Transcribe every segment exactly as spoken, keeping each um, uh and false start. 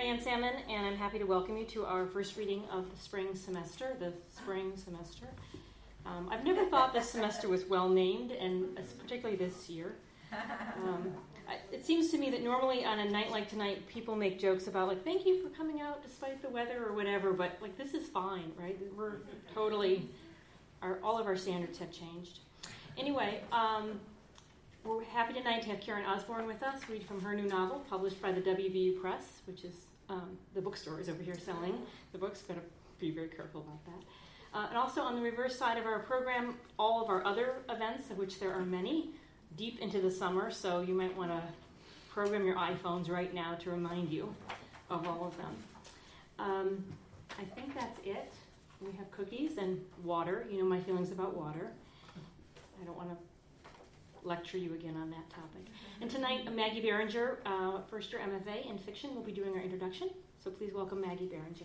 Ann Salmon, and I'm happy to welcome you to our first reading of the spring semester, the spring semester. Um, I've never thought this semester was well named, and particularly this year. Um, I, it seems to me that normally on a night like tonight, people make jokes about, like, thank you for coming out despite the weather or whatever, but, like, this is fine, right? We're totally, our, all of our standards have changed. Anyway, um, we're happy tonight to have Karen Osborne with us, read from her new novel, published by the W V U Press, which is um, the bookstore is over here selling the books. Got to be very careful about that. Uh, and also on the reverse side of our program, all of our other events, of which there are many, deep into the summer, so you might want to program your iPhones right now to remind you of all of them. Um, I think that's it. We have cookies and water. You know my feelings about water. I don't want to lecture you again on that topic. And tonight, Maggie Berenger, uh, first year M F A in fiction, will be doing our introduction. So please welcome Maggie Berenger.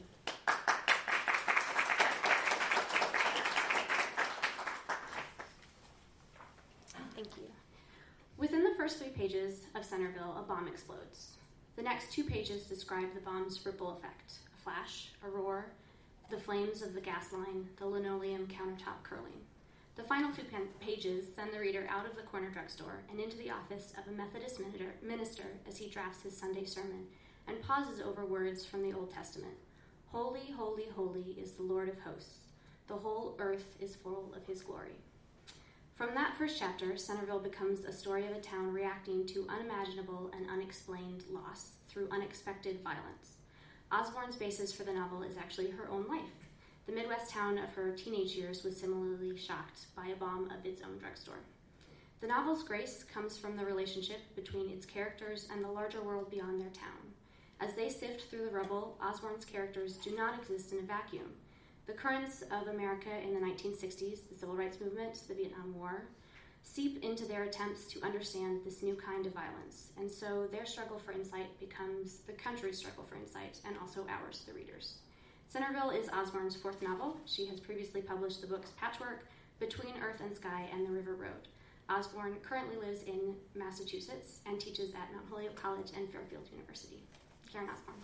Thank you. Within the first three pages of Centerville, a bomb explodes. The next two pages describe the bomb's ripple effect: a flash, a roar, the flames of the gas line, the linoleum countertop curling. The final two pages send the reader out of the corner drugstore and into the office of a Methodist minister as he drafts his Sunday sermon and pauses over words from the Old Testament. Holy, holy, holy is the Lord of hosts. The whole earth is full of his glory. From that first chapter, Centerville becomes a story of a town reacting to unimaginable and unexplained loss through unexpected violence. Osborne's basis for the novel is actually her own life. The Midwest town of her teenage years was similarly shocked by a bomb of its own drugstore. The novel's grace comes from the relationship between its characters and the larger world beyond their town. As they sift through the rubble, Osborne's characters do not exist in a vacuum. The currents of America in the nineteen sixties, the Civil Rights Movement, the Vietnam War, seep into their attempts to understand this new kind of violence, and so their struggle for insight becomes the country's struggle for insight, and also ours, the readers. Centerville is Osborne's fourth novel. She has previously published the books Patchwork, Between Earth and Sky, and The River Road. Osborne currently lives in Massachusetts and teaches at Mount Holyoke College and Fairfield University. Karen Osborne.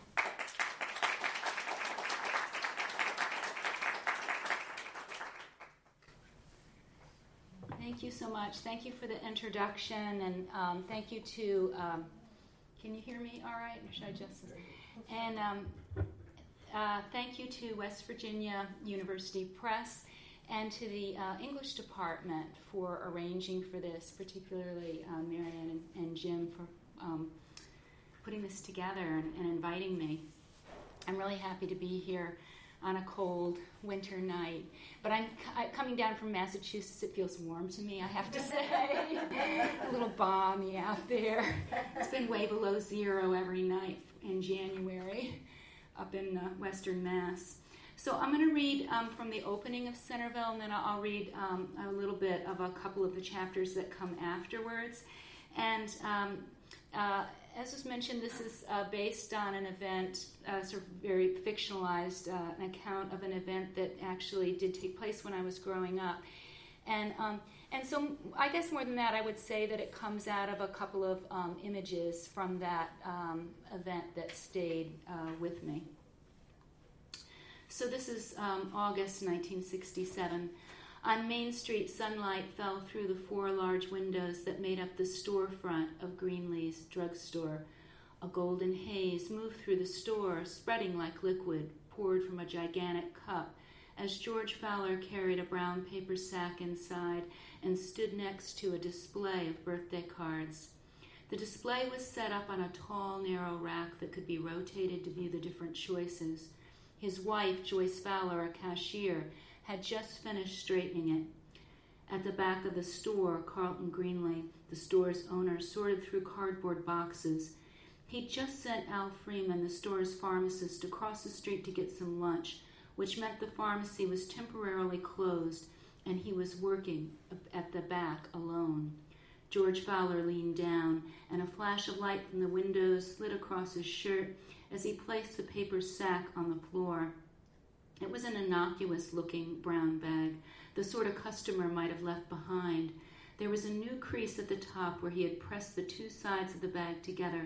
Thank you so much. Thank you for the introduction, and um, thank you to, um, can you hear me all right? Or should I just, and um, uh, thank you to West Virginia University Press and to the uh, English department for arranging for this, particularly uh, Marianne and, and Jim for um, putting this together and, and inviting me. I'm really happy to be here on a cold winter night. But I'm c- coming down from Massachusetts. It feels warm to me, I have to say. A little balmy out there. It's been way below zero every night in January up in uh, western Mass. So I'm going to read um, from the opening of Centerville, and then I'll, I'll read um, a little bit of a couple of the chapters that come afterwards. And um, uh, as was mentioned, this is uh, based on an event, uh, sort of very fictionalized, uh, an account of an event that actually did take place when I was growing up. And um, and so I guess more than that, I would say that it comes out of a couple of um, images from that um, event that stayed uh, with me. So this is um, August nineteen sixty-seven. On Main Street, sunlight fell through the four large windows that made up the storefront of Greenlee's drugstore. A golden haze moved through the store, spreading like liquid, poured from a gigantic cup, as George Fowler carried a brown paper sack inside and stood next to a display of birthday cards. The display was set up on a tall, narrow rack that could be rotated to view the different choices. His wife, Joyce Fowler, a cashier, had just finished straightening it. At the back of the store, Carlton Greenlee, the store's owner, sorted through cardboard boxes. He'd just sent Al Freeman, the store's pharmacist, across the street to get some lunch, which meant the pharmacy was temporarily closed, and he was working at the back alone. George Fowler leaned down, and a flash of light from the windows slid across his shirt as he placed the paper sack on the floor. It was an innocuous-looking brown bag, the sort a customer might have left behind. There was a new crease at the top where he had pressed the two sides of the bag together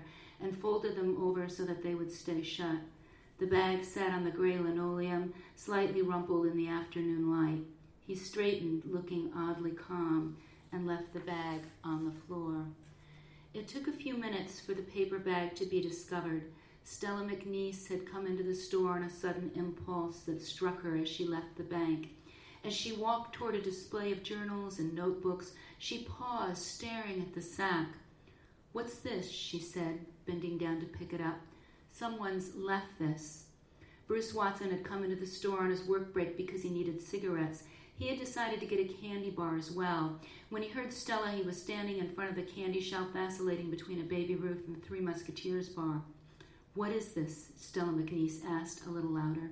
and folded them over so that they would stay shut. The bag sat on the gray linoleum, slightly rumpled in the afternoon light. He straightened, looking oddly calm, and left the bag on the floor. It took a few minutes for the paper bag to be discovered. Stella McNeese had come into the store on a sudden impulse that struck her as she left the bank. As she walked toward a display of journals and notebooks, she paused, staring at the sack. "What's this?" she said, bending down to pick it up. "Someone's left this." Bruce Watson had come into the store on his work break because he needed cigarettes. He had decided to get a candy bar as well. When he heard Stella, he was standing in front of the candy shop, vacillating between a Baby Ruth and the Three Musketeers bar. "What is this?" Stella McNeese asked, a little louder.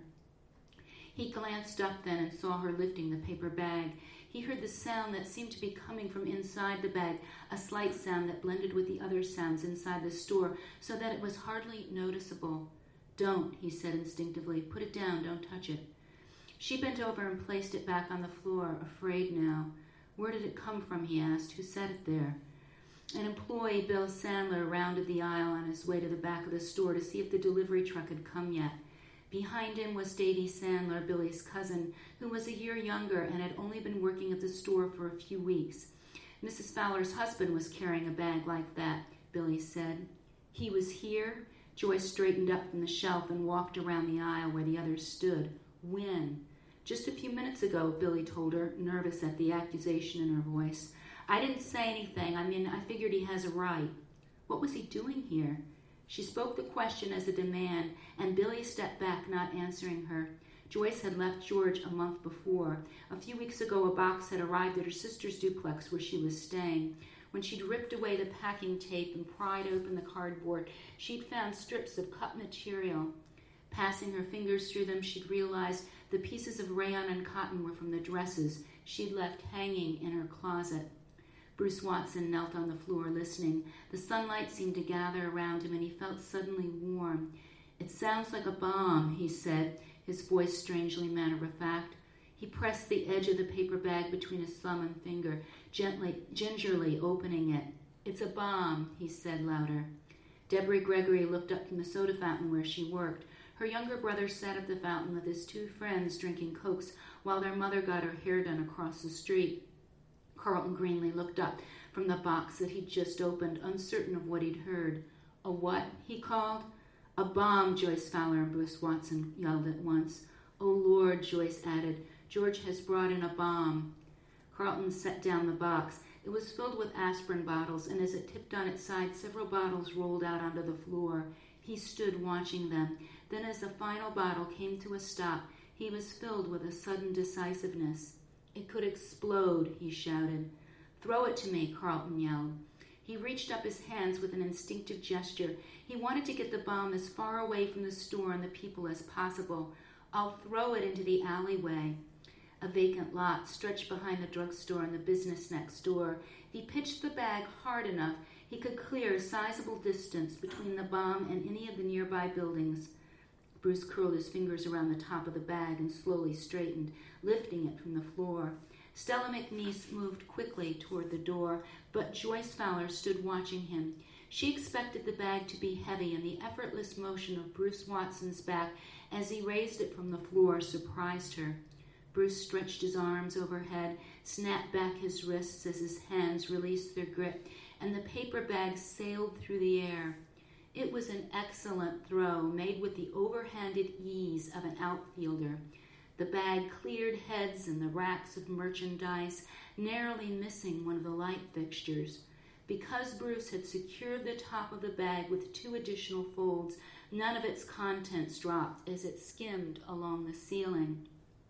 He glanced up then and saw her lifting the paper bag. He heard the sound that seemed to be coming from inside the bag, a slight sound that blended with the other sounds inside the store so that it was hardly noticeable. "Don't," he said instinctively. "Put it down. Don't touch it." She bent over and placed it back on the floor, afraid now. "Where did it come from?" he asked. "Who set it there?" An employee, Bill Sandler, rounded the aisle on his way to the back of the store to see if the delivery truck had come yet. Behind him was Davy Sandler, Billy's cousin, who was a year younger and had only been working at the store for a few weeks. Missus Fowler's husband was carrying a bag like that, Billy said. "He was here?" Joyce straightened up from the shelf and walked around the aisle where the others stood. "When?" "Just a few minutes ago," Billy told her, nervous at the accusation in her voice. "I didn't say anything. I mean, I figured he has a right." "What was he doing here?" She spoke the question as a demand, and Billy stepped back, not answering her. Joyce had left George a month before. A few weeks ago, a box had arrived at her sister's duplex where she was staying. When she'd ripped away the packing tape and pried open the cardboard, she'd found strips of cut material. Passing her fingers through them, she'd realized the pieces of rayon and cotton were from the dresses she'd left hanging in her closet. Bruce Watson knelt on the floor listening. The sunlight seemed to gather around him, and he felt suddenly warm. "It sounds like a bomb," he said, his voice strangely matter-of-fact. He pressed the edge of the paper bag between his thumb and finger, gently, gingerly opening it. "It's a bomb," he said louder. Deborah Gregory looked up from the soda fountain where she worked. Her younger brother sat at the fountain with his two friends drinking Cokes while their mother got her hair done across the street. Carlton Greenlee looked up from the box that he'd just opened, uncertain of what he'd heard. "A what?" he called. "A bomb," Joyce Fowler and Bruce Watson yelled at once. "Oh, Lord," Joyce added. "George has brought in a bomb." Carlton set down the box. It was filled with aspirin bottles, and as it tipped on its side, several bottles rolled out onto the floor. He stood watching them. Then as the final bottle came to a stop, he was filled with a sudden decisiveness. "It could explode," he shouted. "Throw it to me," Carlton yelled. He reached up his hands with an instinctive gesture. He wanted to get the bomb as far away from the store and the people as possible. "I'll throw it into the alleyway." A vacant lot stretched behind the drugstore and the business next door. If he pitched the bag hard enough, he could clear a sizable distance between the bomb and any of the nearby buildings. Bruce curled his fingers around the top of the bag and slowly straightened, lifting it from the floor. Stella McNeese moved quickly toward the door, but Joyce Fowler stood watching him. She expected the bag to be heavy, and the effortless motion of Bruce Watson's back as he raised it from the floor surprised her. Bruce stretched his arms overhead, snapped back his wrists as his hands released their grip, and the paper bag sailed through the air. It was an excellent throw, made with the overhanded ease of an outfielder. The bag cleared heads and the racks of merchandise, narrowly missing one of the light fixtures. Because Bruce had secured the top of the bag with two additional folds, none of its contents dropped as it skimmed along the ceiling.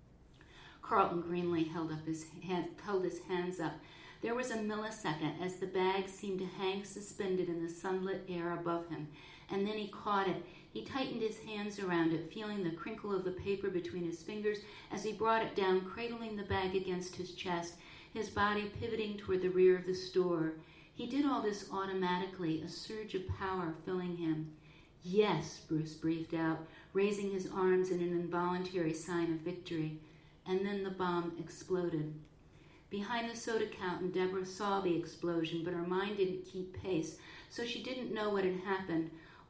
Carlton Greenlee held up his hand, held his hands up. There was a millisecond as the bag seemed to hang suspended in the sunlit air above him, and then he caught it. He tightened his hands around it, feeling the crinkle of the paper between his fingers as he brought it down, cradling the bag against his chest, his body pivoting toward the rear of the store. He did all this automatically, a surge of power filling him. "Yes," Bruce breathed out, raising his arms in an involuntary sign of victory. And then the bomb exploded. Behind the soda counter, Deborah saw the explosion, but her mind didn't keep pace, so she didn't know what had happened.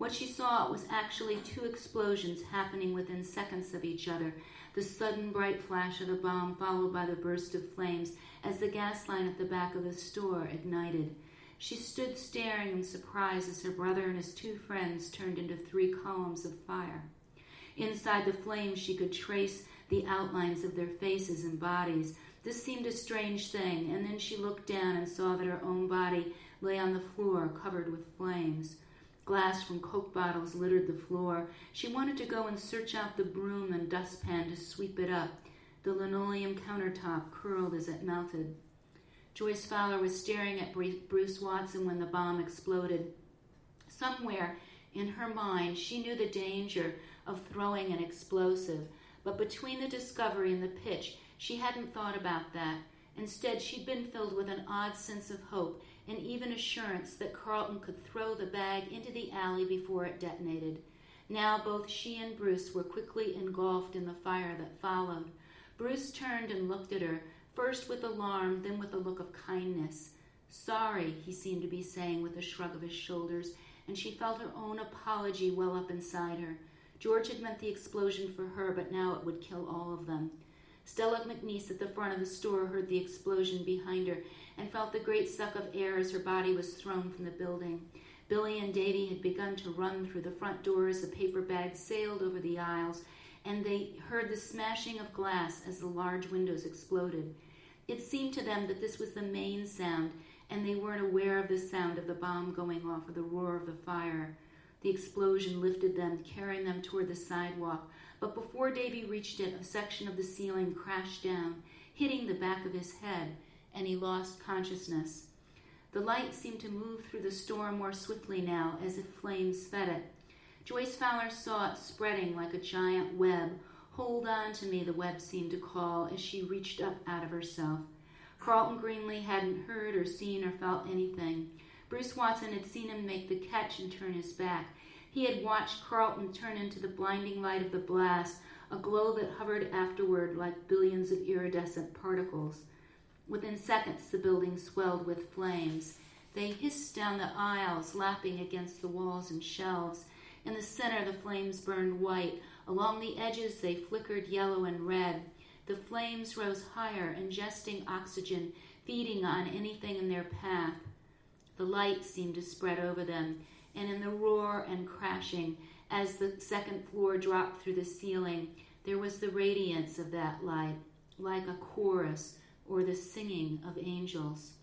What she saw was actually two explosions happening within seconds of each other, the sudden bright flash of the bomb followed by the burst of flames as the gas line at the back of the store ignited. She stood staring in surprise as her brother and his two friends turned into three columns of fire. Inside the flames, she could trace the outlines of their faces and bodies. This seemed a strange thing, and then she looked down and saw that her own body lay on the floor covered with flames. Glass from Coke bottles littered the floor. She wanted to go and search out the broom and dustpan to sweep it up. The linoleum countertop curled as it melted. Joyce Fowler was staring at Bruce Watson when the bomb exploded. Somewhere in her mind, she knew the danger of throwing an explosive, but between the discovery and the pitch, she hadn't thought about that. Instead, she'd been filled with an odd sense of hope and even assurance that Carlton could throw the bag into the alley before it detonated. Now both she and Bruce were quickly engulfed in the fire that followed. Bruce turned and looked at her, first with alarm, then with a look of kindness. "Sorry," he seemed to be saying with a shrug of his shoulders, and she felt her own apology well up inside her. George had meant the explosion for her, but now it would kill all of them. Stella McNeese at the front of the store heard the explosion behind her and felt the great suck of air as her body was thrown from the building. Billy and Davy had begun to run through the front door as the paper bags sailed over the aisles, and they heard the smashing of glass as the large windows exploded. It seemed to them that this was the main sound, and they weren't aware of the sound of the bomb going off or the roar of the fire. The explosion lifted them, carrying them toward the sidewalk, but before Davy reached it, a section of the ceiling crashed down, hitting the back of his head, and he lost consciousness. The light seemed to move through the store more swiftly now, as if flames fed it. Joyce Fowler saw it spreading like a giant web. "Hold on to me," the web seemed to call as she reached up out of herself. Carlton Greenlee hadn't heard or seen or felt anything. Bruce Watson had seen him make the catch and turn his back. He had watched Carlton turn into the blinding light of the blast, a glow that hovered afterward like billions of iridescent particles. Within seconds, the building swelled with flames. They hissed down the aisles, lapping against the walls and shelves. In the center, the flames burned white. Along the edges, they flickered yellow and red. The flames rose higher, ingesting oxygen, feeding on anything in their path. The light seemed to spread over them, and in the roar and crashing, as the second floor dropped through the ceiling, there was the radiance of that light, like a chorus or the singing of angels.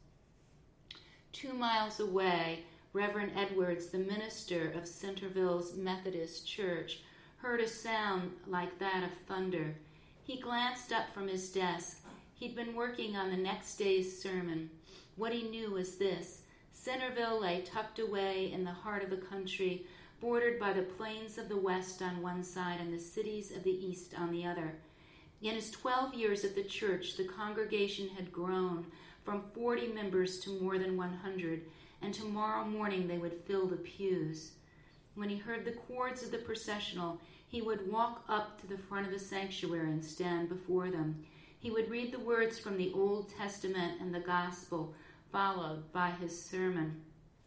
Two miles away, Reverend Edwards, the minister of Centerville's Methodist Church, heard a sound like that of thunder. He glanced up from his desk. He'd been working on the next day's sermon. What he knew was this: Centerville lay tucked away in the heart of the country, bordered by the plains of the west on one side and the cities of the east on the other. In his twelve years at the church, the congregation had grown from forty members to more than one hundred, and tomorrow morning they would fill the pews. When he heard the chords of the processional, he would walk up to the front of the sanctuary and stand before them. He would read the words from the Old Testament and the Gospel, followed by his sermon.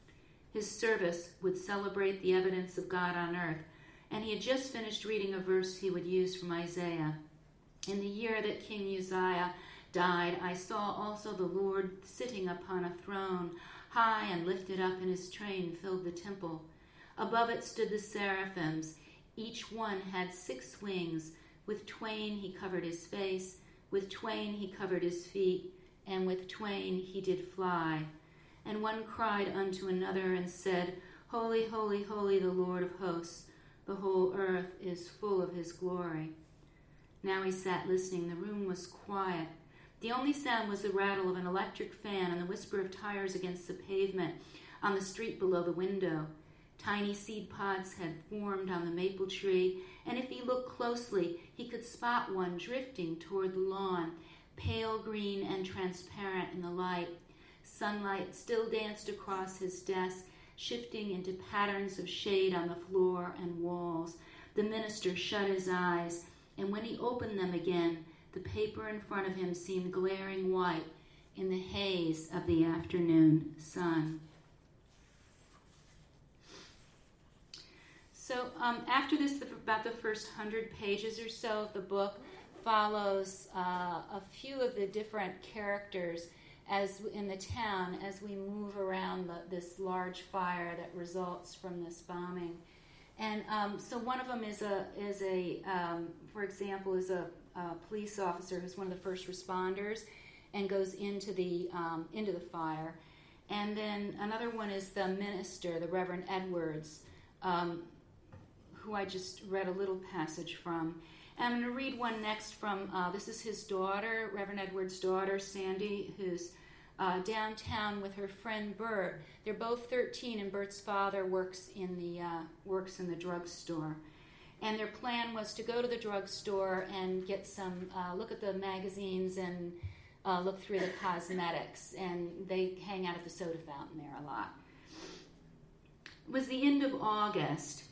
His service would celebrate the evidence of God on earth, and he had just finished reading a verse he would use from Isaiah. In the year that King Uzziah died, I saw also the Lord sitting upon a throne, high and lifted up, and his train filled the temple. Above it stood the seraphims. Each one had six wings. With twain he covered his face, with twain he covered his feet, and with twain he did fly. And one cried unto another and said, Holy, holy, holy, the Lord of hosts. The whole earth is full of his glory. Now he sat listening. The room was quiet. The only sound was the rattle of an electric fan and the whisper of tires against the pavement on the street below the window. Tiny seed pods had formed on the maple tree, and if he looked closely, he could spot one drifting toward the lawn, pale green and transparent in the light. Sunlight still danced across his desk, shifting into patterns of shade on the floor and walls. The minister shut his eyes, and when he opened them again, the paper in front of him seemed glaring white in the haze of the afternoon sun. So um, after this, the, about the first hundred pages or so of the book follows uh, a few of the different characters as in the town as we move around the, this large fire that results from this bombing. And um, so one of them is a is a um, for example is a, a police officer who's one of the first responders and goes into the um, into the fire. And then another one is the minister, the Reverend Edwards, um, who I just read a little passage from. And I'm going to read one next from, uh, this is his daughter, Reverend Edwards' daughter, Sandy, who's uh, downtown with her friend Bert. They're both thirteen, and Bert's father works in the uh, works in the drugstore. And their plan was to go to the drugstore and get some, uh, look at the magazines and uh, look through the cosmetics. And they hang out at the soda fountain there a lot. It was the end of August.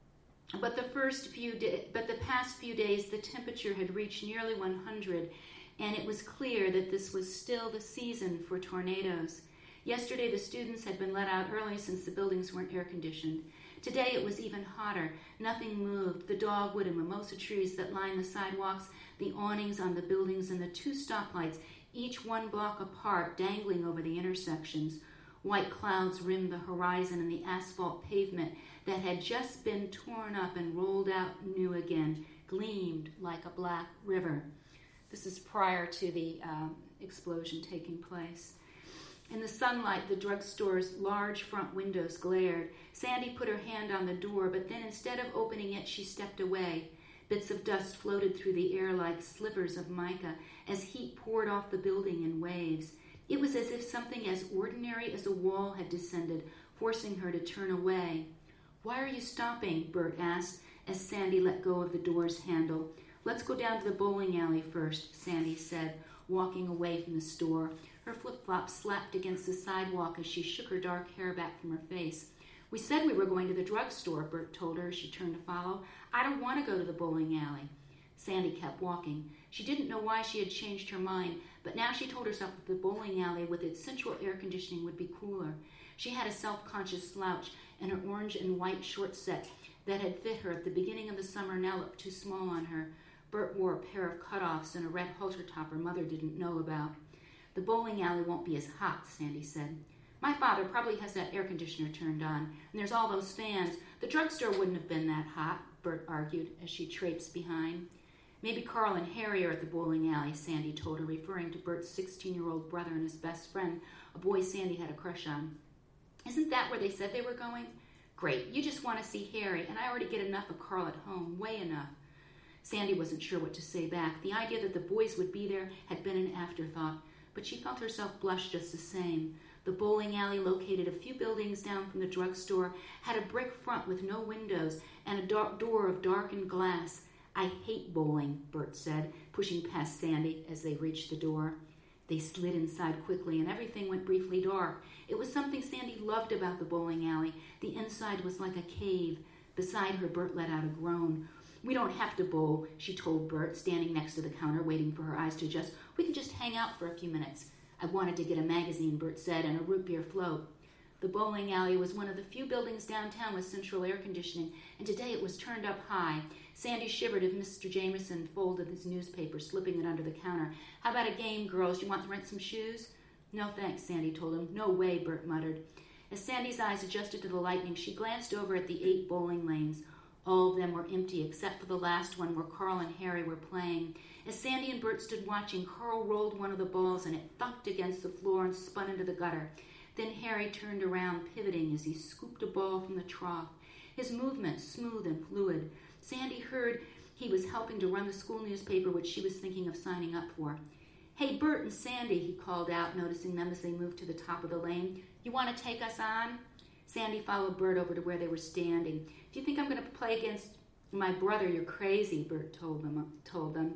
But the first few da- but the past few days, the temperature had reached nearly one hundred, and it was clear that this was still the season for tornadoes. Yesterday, the students had been let out early since the buildings weren't air-conditioned. Today, it was even hotter. Nothing moved. The dogwood and mimosa trees that line the sidewalks, the awnings on the buildings, and the two stoplights, each one block apart, dangling over the intersections. White clouds rimmed the horizon, and the asphalt pavement that had just been torn up and rolled out new again gleamed like a black river. This is prior to the uh, explosion taking place. In the sunlight, the drugstore's large front windows glared. Sandy put her hand on the door, but then instead of opening it, she stepped away. Bits of dust floated through the air like slivers of mica as heat poured off the building in waves. It was as if something as ordinary as a wall had descended, forcing her to turn away. "Why are you stopping?" Bert asked as Sandy let go of the door's handle. "Let's go down to the bowling alley first," Sandy said, walking away from the store. Her flip-flops slapped against the sidewalk as she shook her dark hair back from her face. "We said we were going to the drugstore," Bert told her as she turned to follow. "I don't want to go to the bowling alley." Sandy kept walking. She didn't know why she had changed her mind, but now she told herself that the bowling alley with its central air conditioning would be cooler. She had a self-conscious slouch, and her orange and white short set that had fit her at the beginning of the summer now looked too small on her. Bert wore a pair of cutoffs and a red halter top her mother didn't know about. "The bowling alley won't be as hot," Sandy said. "My father probably has that air conditioner turned on, and there's all those fans. The drugstore wouldn't have been that hot," Bert argued as she traipsed behind. "Maybe Carl and Harry are at the bowling alley," Sandy told her, referring to Bert's sixteen-year-old brother and his best friend, a boy Sandy had a crush on. "Isn't that where they said they were going?" "Great, you just want to see Harry, and I already get enough of Carl at home, way enough." Sandy wasn't sure what to say back. The idea that the boys would be there had been an afterthought, but she felt herself blush just the same. The bowling alley, located a few buildings down from the drugstore, had a brick front with no windows and a dark door of darkened glass. "I hate bowling," Bert said, pushing past Sandy as they reached the door. They slid inside quickly, and everything went briefly dark. It was something Sandy loved about the bowling alley. The inside was like a cave. Beside her, Bert let out a groan. "We don't have to bowl," she told Bert, standing next to the counter, waiting for her eyes to adjust. "We can just hang out for a few minutes." "I wanted to get a magazine," Bert said, "and a root beer float." The bowling alley was one of the few buildings downtown with central air conditioning, and today it was turned up high. Sandy shivered as Mister Jameson folded his newspaper, slipping it under the counter. "How about a game, girls? You want to rent some shoes?" "No, thanks," Sandy told him. "No way," Bert muttered. As Sandy's eyes adjusted to the lightning, she glanced over at the eight bowling lanes. All of them were empty, except for the last one where Carl and Harry were playing. As Sandy and Bert stood watching, Carl rolled one of the balls, and it thumped against the floor and spun into the gutter. Then Harry turned around, pivoting as he scooped a ball from the trough. His movements smooth and fluid. Sandy heard he was helping to run the school newspaper, which she was thinking of signing up for. "Hey, Bert and Sandy," he called out, noticing them as they moved to the top of the lane. "You want to take us on?" Sandy followed Bert over to where they were standing. "If you think I'm going to play against my brother, you're crazy," Bert told them. Told them.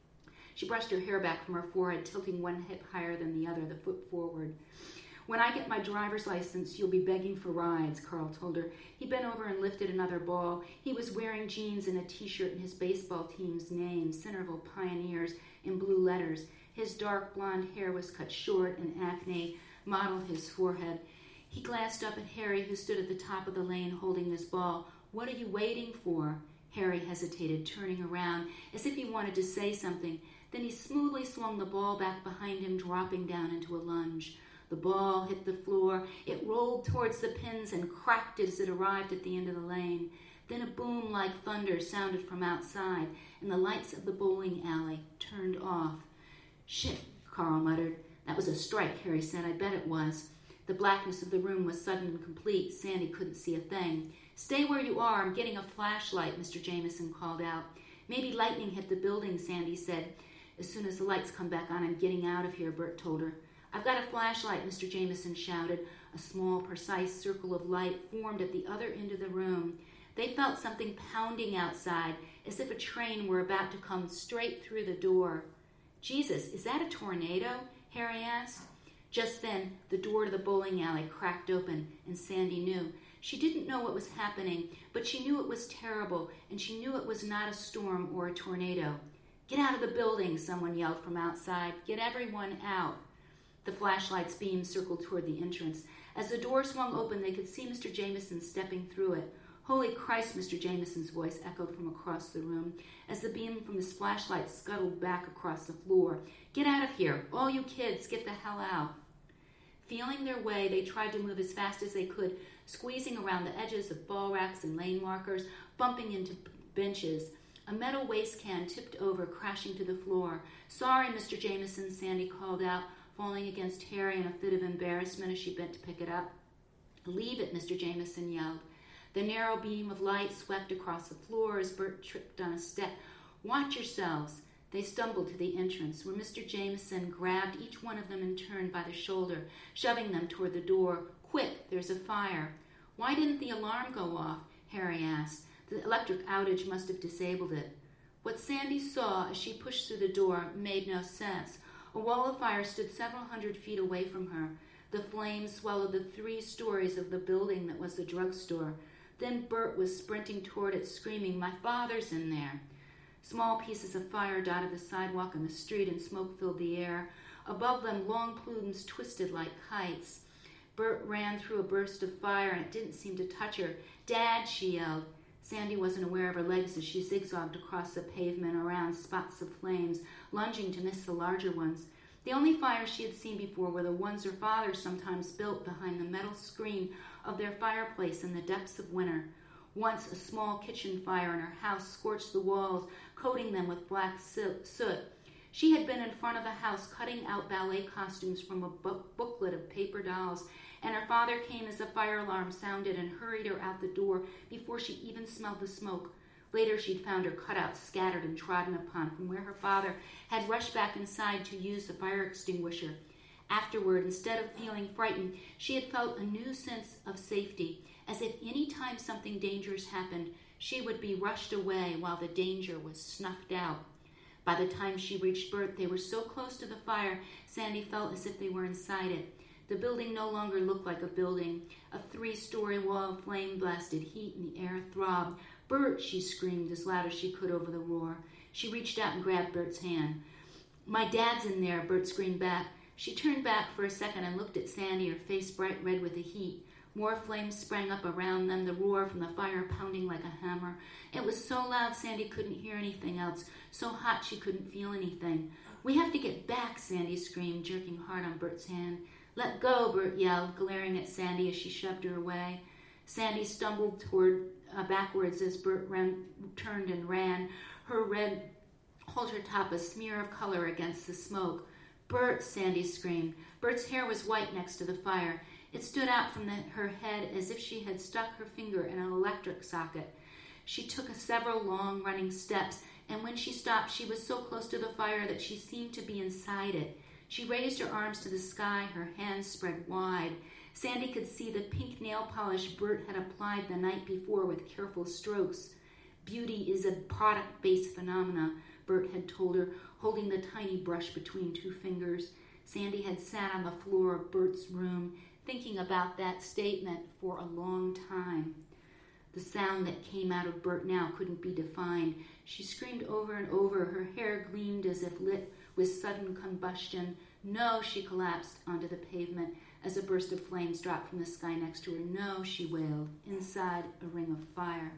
She brushed her hair back from her forehead, tilting one hip higher than the other, the foot forward. "When I get my driver's license, you'll be begging for rides," Carl told her. He bent over and lifted another ball. He was wearing jeans and a T-shirt and his baseball team's name, Centerville Pioneers, in blue letters. His dark blonde hair was cut short, and acne mottled his forehead. He glanced up at Harry, who stood at the top of the lane holding his ball. "What are you waiting for?" Harry hesitated, turning around as if he wanted to say something. Then he smoothly swung the ball back behind him, dropping down into a lunge. The ball hit the floor. It rolled towards the pins and cracked as it arrived at the end of the lane. Then a boom like thunder sounded from outside, and the lights of the bowling alley turned off. "Shit," Carl muttered. "That was a strike," Harry said. "I bet it was." The blackness of the room was sudden and complete. Sandy couldn't see a thing. "Stay where you are. I'm getting a flashlight," Mister Jameson called out. "Maybe lightning hit the building," Sandy said. "As soon as the lights come back on, I'm getting out of here," Bert told her. "I've got a flashlight," Mister Jameson shouted. A small, precise circle of light formed at the other end of the room. They felt something pounding outside, as if a train were about to come straight through the door. "Jesus, is that a tornado?" Harry asked. Just then, the door to the bowling alley cracked open, and Sandy knew. She didn't know what was happening, but she knew it was terrible, and she knew it was not a storm or a tornado. "Get out of the building," someone yelled from outside. "Get everyone out." The flashlight's beam circled toward the entrance. As the door swung open, they could see Mister Jameson stepping through it. "Holy Christ," Mister Jameson's voice echoed from across the room as the beam from his flashlight scuttled back across the floor. "Get out of here. All you kids, get the hell out." Feeling their way, they tried to move as fast as they could, squeezing around the edges of ball racks and lane markers, bumping into benches. A metal waste can tipped over, crashing to the floor. "Sorry, Mister Jameson," Sandy called out, falling against Harry in a fit of embarrassment as she bent to pick it up. "Leave it," Mister Jameson yelled. The narrow beam of light swept across the floor as Bert tripped on a step. "Watch yourselves." They stumbled to the entrance, where Mister Jameson grabbed each one of them in turn by the shoulder, shoving them toward the door. "Quick, there's a fire." "Why didn't the alarm go off?" Harry asked. The electric outage must have disabled it. What Sandy saw as she pushed through the door made no sense. A wall of fire stood several hundred feet away from her. The flames swallowed the three stories of the building that was the drugstore. Then Bert was sprinting toward it, screaming, "My father's in there." Small pieces of fire dotted the sidewalk and the street, and smoke filled the air. Above them, long plumes twisted like kites. Bert ran through a burst of fire, and it didn't seem to touch her. "Dad," she yelled. Sandy wasn't aware of her legs as she zigzagged across the pavement around spots of flames, lunging to miss the larger ones. The only fires she had seen before were the ones her father sometimes built behind the metal screen of their fireplace in the depths of winter. Once a small kitchen fire in her house scorched the walls, coating them with black soot. She had been in front of the house cutting out ballet costumes from a book- booklet of paper dolls, and her father came as the fire alarm sounded and hurried her out the door before she even smelled the smoke. Later, she'd found her cutouts scattered and trodden upon from where her father had rushed back inside to use the fire extinguisher. Afterward, instead of feeling frightened, she had felt a new sense of safety, as if any time something dangerous happened, she would be rushed away while the danger was snuffed out. By the time she reached Bert, they were so close to the fire, Sandy felt as if they were inside it. The building no longer looked like a building. A three-story wall of flame-blasted heat, and the air throbbed. "Bert," she screamed as loud as she could over the roar. She reached out and grabbed Bert's hand. "My dad's in there," Bert screamed back. She turned back for a second and looked at Sandy, her face bright red with the heat. More flames sprang up around them, the roar from the fire pounding like a hammer. It was so loud Sandy couldn't hear anything else, so hot she couldn't feel anything. "We have to get back," Sandy screamed, jerking hard on Bert's hand. "Let go," Bert yelled, glaring at Sandy as she shoved her away. Sandy stumbled toward uh, backwards as Bert ran, turned and ran, her red halter top a smear of color against the smoke. "Bert," Sandy screamed. Bert's hair was white next to the fire. It stood out from the, her head as if she had stuck her finger in an electric socket. She took several long running steps, and when she stopped, she was so close to the fire that she seemed to be inside it. She raised her arms to the sky, her hands spread wide. Sandy could see the pink nail polish Bert had applied the night before with careful strokes. "Beauty is a product-based phenomena," Bert had told her, holding the tiny brush between two fingers. Sandy had sat on the floor of Bert's room, thinking about that statement for a long time. The sound that came out of Bert now couldn't be defined. She screamed over and over. Her hair gleamed as if lit with sudden combustion. "No," she collapsed onto the pavement. as a burst of flames dropped from the sky next to her. "No," she wailed. Inside, a ring of fire.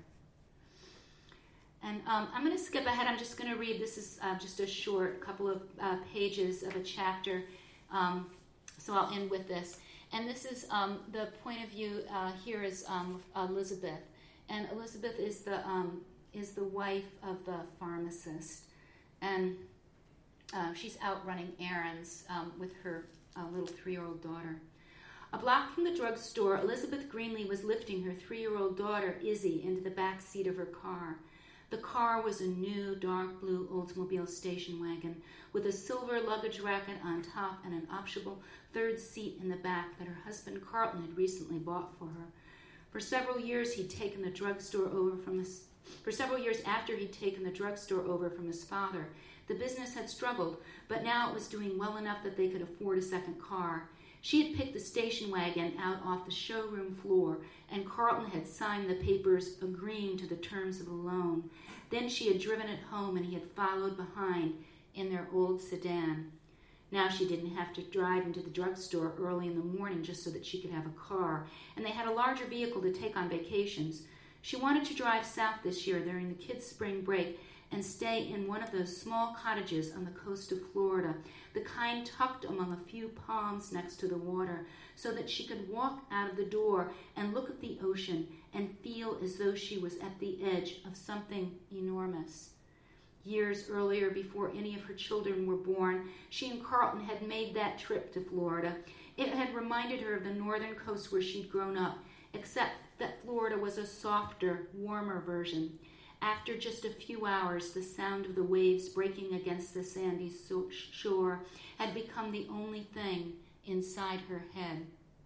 And um, I'm going to skip ahead. I'm just going to read. This is uh, just a short couple of uh, pages of a chapter. Um, so I'll end with this. And this is um, the point of view uh, here is um, Elizabeth. And Elizabeth is the um, is the wife of the pharmacist. And uh, she's out running errands um, with her uh, little three-year-old daughter. A block from the drugstore, Elizabeth Greenlee was lifting her three-year-old daughter, Izzy, into the back seat of her car. The car was a new dark blue Oldsmobile station wagon with a silver luggage racket on top and an optional third seat in the back that her husband Carlton had recently bought for her. For several years he'd taken the drugstore over from his for several years after he'd taken the drugstore over from his father. The business had struggled, but now it was doing well enough that they could afford a second car. She had picked the station wagon out off the showroom floor, and Carlton had signed the papers agreeing to the terms of the loan. Then she had driven it home, and he had followed behind in their old sedan. Now she didn't have to drive into the drugstore early in the morning just so that she could have a car, and they had a larger vehicle to take on vacations. She wanted to drive south this year during the kids' spring break and stay in one of those small cottages on the coast of Florida, the kind tucked among a few palms next to the water, so that she could walk out of the door and look at the ocean and feel as though she was at the edge of something enormous. Years earlier, before any of her children were born, she and Carlton had made that trip to Florida. It had reminded her of the northern coast where she'd grown up, except that Florida was a softer, warmer version. After just a few hours, the sound of the waves breaking against the sandy shore had become the only thing inside her head.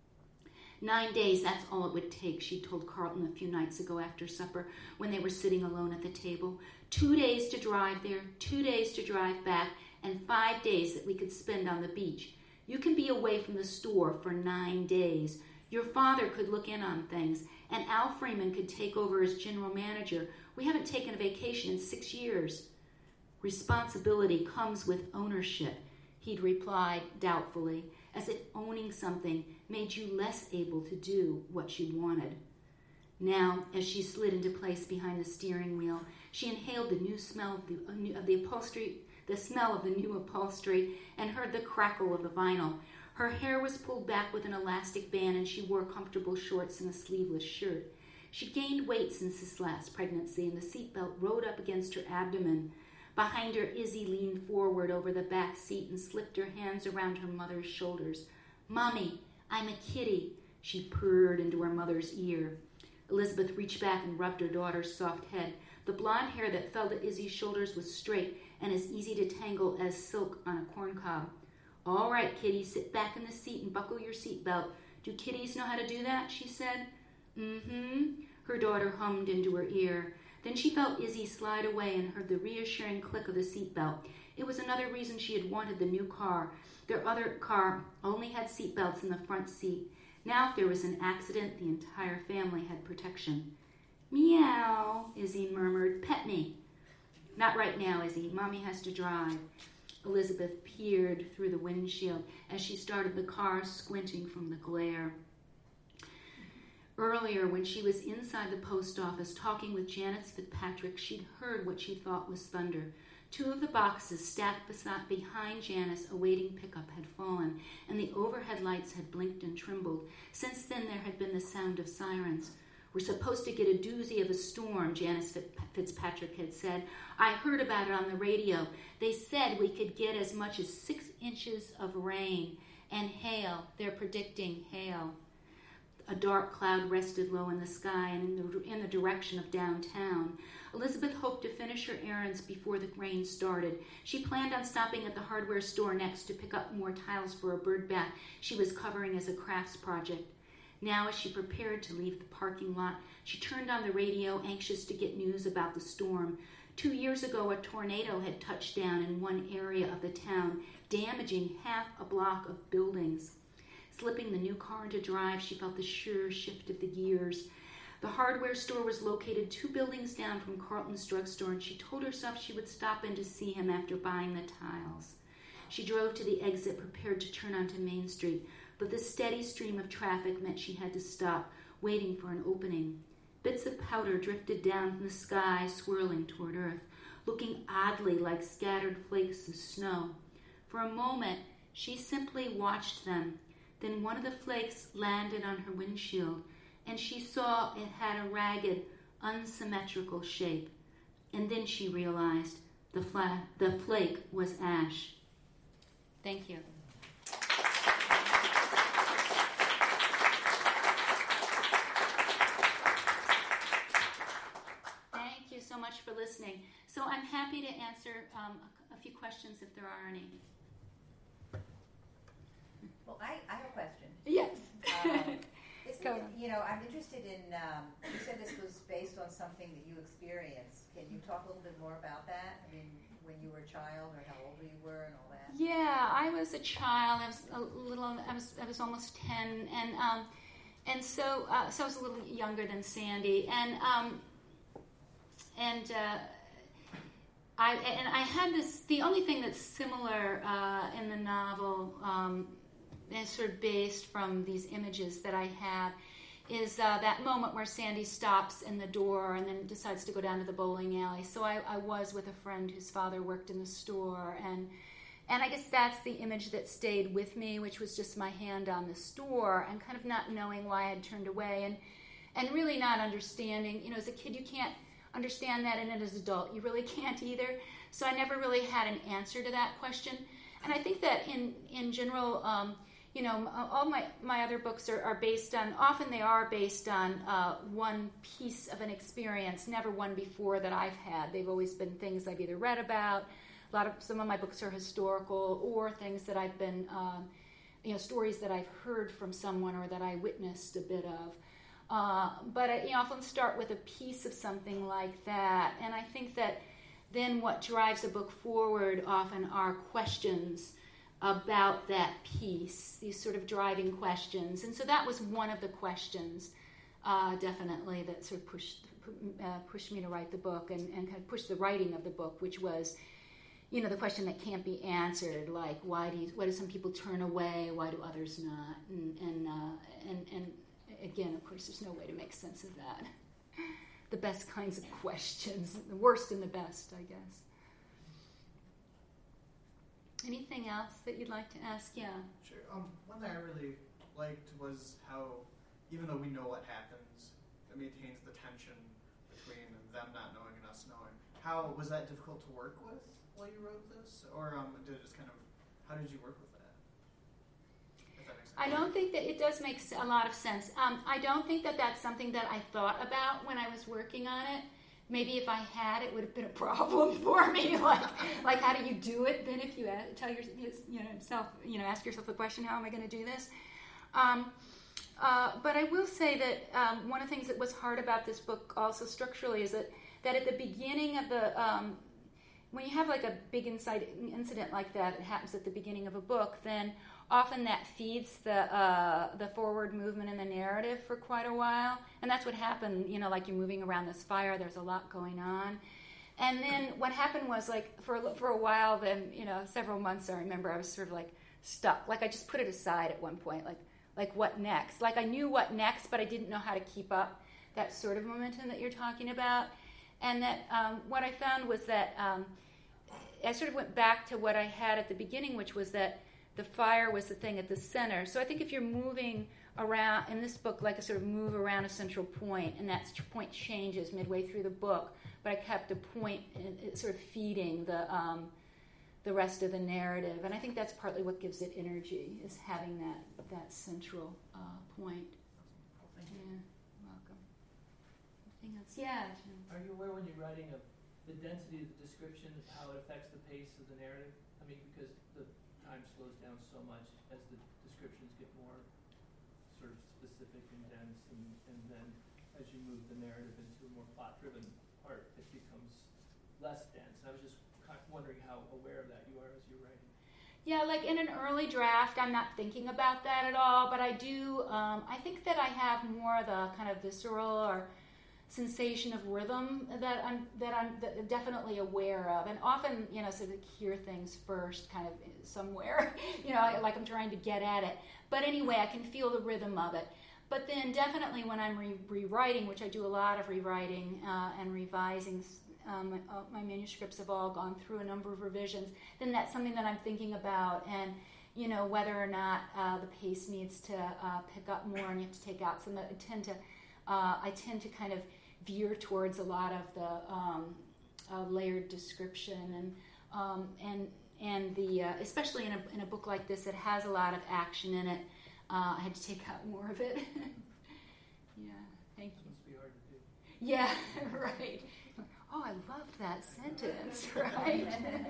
Nine days, that's all it would take, she told Carlton a few nights ago after supper when they were sitting alone at the table. Two days to drive there, two days to drive back, and five days that we could spend on the beach. You can be away from the store for nine days. Your father could look in on things, and Al Freeman could take over as general manager. We haven't taken a vacation in six years. Responsibility comes with ownership, he'd replied doubtfully, as if owning something made you less able to do what you wanted. Now, as she slid into place behind the steering wheel, she inhaled the new smell of the, of the upholstery, the smell of the new upholstery, and heard the crackle of the vinyl. Her hair was pulled back with an elastic band, and she wore comfortable shorts and a sleeveless shirt. She gained weight since this last pregnancy, and the seatbelt rode up against her abdomen. Behind her, Izzy leaned forward over the back seat and slipped her hands around her mother's shoulders. "Mommy, I'm a kitty," she purred into her mother's ear. Elizabeth reached back and rubbed her daughter's soft head. The blonde hair that fell to Izzy's shoulders was straight and as easy to tangle as silk on a corncob. "All right, kitty, sit back in the seat and buckle your seatbelt. Do kitties know how to do that?" she said. "Mm-hmm," her daughter hummed into her ear. Then she felt Izzy slide away and heard the reassuring click of the seatbelt. It was another reason she had wanted the new car. Their other car only had seatbelts in the front seat. Now if there was an accident, the entire family had protection. "Meow," Izzy murmured. "Pet me." "Not right now, Izzy. Mommy has to drive." Elizabeth peered through the windshield as she started the car, squinting from the glare. Earlier, when she was inside the post office talking with Janice Fitzpatrick, she'd heard what she thought was thunder. Two of the boxes stacked beside, behind Janice awaiting pickup had fallen, and the overhead lights had blinked and trembled. Since then, there had been the sound of sirens. "We're supposed to get a doozy of a storm," Janice Fitzpatrick had said. "I heard about it on the radio. They said we could get as much as six inches of rain and hail. They're predicting hail." A dark cloud rested low in the sky and in the, in the direction of downtown. Elizabeth hoped to finish her errands before the rain started. She planned on stopping at the hardware store next to pick up more tiles for a bird bath she was covering as a crafts project. Now, as she prepared to leave the parking lot, she turned on the radio, anxious to get news about the storm. Two years ago, a tornado had touched down in one area of the town, damaging half a block of buildings. Slipping the new car into drive, she felt the sure shift of the gears. The hardware store was located two buildings down from Carlton's drugstore, and she told herself she would stop in to see him after buying the tiles. She drove to the exit, prepared to turn onto Main Street. but the steady stream of traffic meant she had to stop, waiting for an opening. Bits of powder drifted down from the sky, swirling toward Earth, looking oddly like scattered flakes of snow. For a moment, she simply watched them. Then one of the flakes landed on her windshield, and she saw it had a ragged, unsymmetrical shape. And then she realized the, fla- the flake was ash. Thank you. Thank you so much for listening. So I'm happy to answer um, a, a few questions if there are any. Well, I, I have a question. Yes. Um, isn't Go it, on. you know, I'm interested in, um, you said this was based on something that you experienced. Can you talk a little bit more about that? I mean, when you were a child or how old you were and all that? Yeah, I was a child. I was a little. I was. I was almost ten, and um, and so uh, so I was a little younger than Sandy, and um, and uh, I and I had this. The only thing that's similar uh, in the novel, um, is sort of based from these images that I have, is uh, that moment where Sandy stops in the door and then decides to go down to the bowling alley. So I, I was with a friend whose father worked in the store, and and I guess that's the image that stayed with me, which was just my hand on the store and kind of not knowing why I'd turned away, and and really not understanding. You know, as a kid, you can't understand that, and as an adult, you really can't either. So I never really had an answer to that question. And I think that in in general, um, you know, all my, my other books are, are based on, often they are based on uh, one piece of an experience, never one before that I've had. They've always been things I've either read about. A lot of, some of my books are historical, or things that I've been, um, you know, stories that I've heard from someone or that I witnessed a bit of. Uh, but I you know, often start with a piece of something like that. And I think that then what drives a book forward often are questions about that piece, these sort of driving questions. And so that was one of the questions, uh, definitely, that sort of pushed uh, pushed me to write the book and, and kind of pushed the writing of the book, which was, you know, the question that can't be answered, like why do you, why do some people turn away, why do others not? And and, uh, and and again, of course, there's no way to make sense of that. The best kinds of questions, the worst and the best, I guess. Anything else that you'd like to ask? Yeah. Sure. Um, one thing I really liked was how, even though we know what happens, it maintains the tension between them not knowing and us knowing. How was that difficult to work with while you wrote this, or um, did it just kind of? How did you work with that? If that makes sense. I don't think that it does make a lot of sense. Um, I don't think that that's something that I thought about when I was working on it. Maybe if I had, it would have been a problem for me. Like, like how do you do it? Then, if you ask, tell your, you know, self, you know, ask yourself the question, how am I going to do this? Um, uh, but I will say that um, one of the things that was hard about this book, also structurally, is that that at the beginning of the, um, when you have like a big inside incident like that, it happens at the beginning of a book, then often that feeds the uh, the forward movement in the narrative for quite a while. And that's what happened, you know, like you're moving around this fire, there's a lot going on. And then what happened was, like, for, for a while, then, you know, several months, I remember I was sort of like stuck. Like I just put it aside at one point, like, like what next? Like I knew what next, but I didn't know how to keep up that sort of momentum that you're talking about. And that um, what I found was that um, I sort of went back to what I had at the beginning, which was that the fire was the thing at the center. So I think if you're moving around, in this book, like a sort of move around a central point, and that point changes midway through the book, but I kept the point in, sort of feeding the um, the rest of the narrative. And I think that's partly what gives it energy, is having that, that central uh, point. Thank you. Yeah, welcome. Anything else? Yeah. Jim. Are you aware when you're writing of the density of the description, how it affects the pace of the narrative? I mean, because the time slows down so much as the descriptions get more sort of specific and dense, and, and then as you move the narrative into a more plot-driven part, it becomes less dense. And I was just kind of wondering how aware of that you are as you're writing. Yeah, like in an early draft, I'm not thinking about that at all, but I do, um, I think that I have more of the kind of visceral or sensation of rhythm that I'm that I'm th- definitely aware of, and often, you know, sort of hear things first, kind of somewhere, you know, like I'm trying to get at it. But anyway, I can feel the rhythm of it. But then definitely when I'm re- rewriting, which I do a lot of rewriting uh, and revising, um, uh, my manuscripts have all gone through a number of revisions, then that's something that I'm thinking about, and, you know, whether or not uh, the pace needs to uh, pick up more and you have to take out some. I tend to, uh, I tend to kind of veer towards a lot of the um, uh, layered description and um, and and the uh, especially in a in a book like this that has a lot of action in it. Uh, I had to take out more of it. Yeah, thank you. Must be hard to do. Yeah, right. Oh, I loved that sentence, right?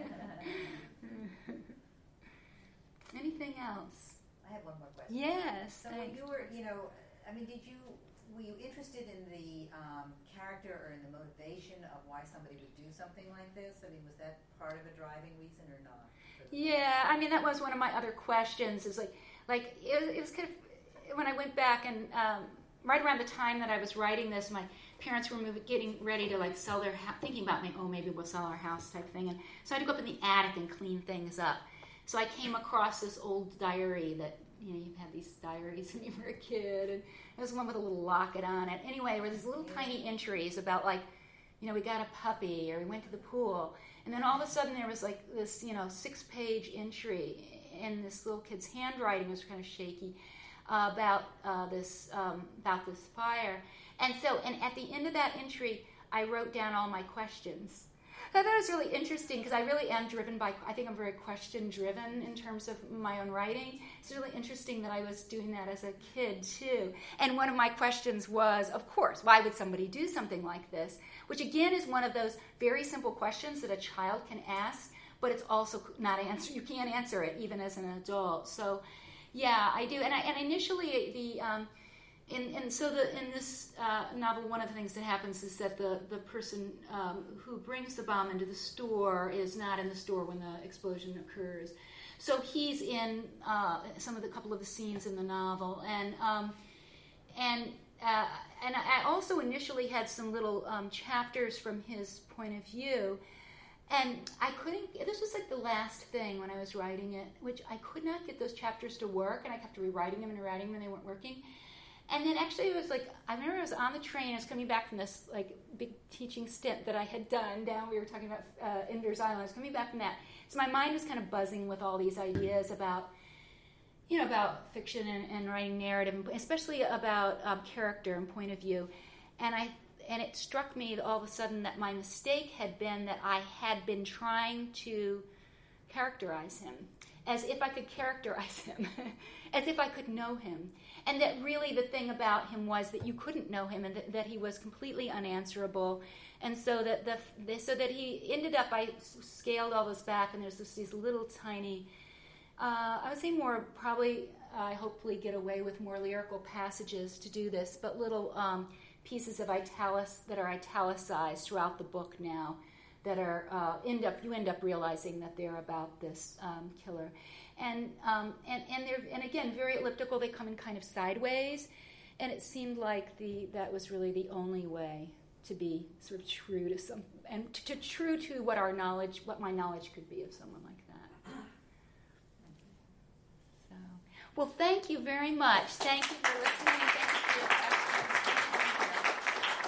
Anything else? I have one more question. Yes, So when thanks. you were, you know, I mean, did you, were you interested in the um, character or in the motivation of why somebody would do something like this? I mean, was that part of a driving reason or not? Yeah, I mean, that was one of my other questions. Is like, like it was, it was kind of when I went back and um, right around the time that I was writing this, my parents were moving, getting ready to like sell their house, thinking about me. Oh, maybe we'll sell our house type thing. And so I had to go up in the attic and clean things up. So I came across this old diary that, you know, you had these diaries when you were a kid, and it was one with a little locket on it. Anyway, there were these little tiny entries about like, you know, we got a puppy or we went to the pool. And then all of a sudden there was like this, you know, six-page entry in this little kid's handwriting. It was kind of shaky uh, about uh, this um, about this fire. And so, and at the end of that entry, I wrote down all my questions. I thought it was really interesting because I really am driven by, I think I'm very question-driven in terms of my own writing. It's really interesting that I was doing that as a kid, too. And one of my questions was, of course, why would somebody do something like this? Which, again, is one of those very simple questions that a child can ask, but it's also not answer. You can't answer it, even as an adult. So, yeah, I do. And, I, and initially, the... Um, And, and so the, in this uh, novel, one of the things that happens is that the, the person um, who brings the bomb into the store is not in the store when the explosion occurs. So he's in uh, some of the couple of the scenes in the novel, and um, and uh, and I also initially had some little um, chapters from his point of view, and I couldn't. This was like the last thing when I was writing it, which I could not get those chapters to work, and I kept rewriting them and rewriting them, and they weren't working. And then actually it was like, I remember I was on the train, I was coming back from this like big teaching stint that I had done down, we were talking about uh, Ender's Island, I was coming back from that. So my mind was kind of buzzing with all these ideas about, you know, about fiction and, and writing narrative, especially about um, character and point of view. And I and it struck me all of a sudden that my mistake had been that I had been trying to characterize him, as if I could characterize him, as if I could know him. And that really the thing about him was that you couldn't know him, and that, that he was completely unanswerable. And so that the, the so that he ended up, I scaled all this back, and there's just these little tiny, uh, I would say more, probably, I uh, hopefully get away with more lyrical passages to do this, but little um, pieces of italic that are italicized throughout the book now, that are uh, end up you end up realizing that they're about this um, killer, and um, and and they're and again very elliptical. They come in kind of sideways, and it seemed like the that was really the only way to be sort of true to some and to, to true to what our knowledge, what my knowledge could be of someone like that. So, well, thank you very much. Thank you for listening. Thank you for your questions.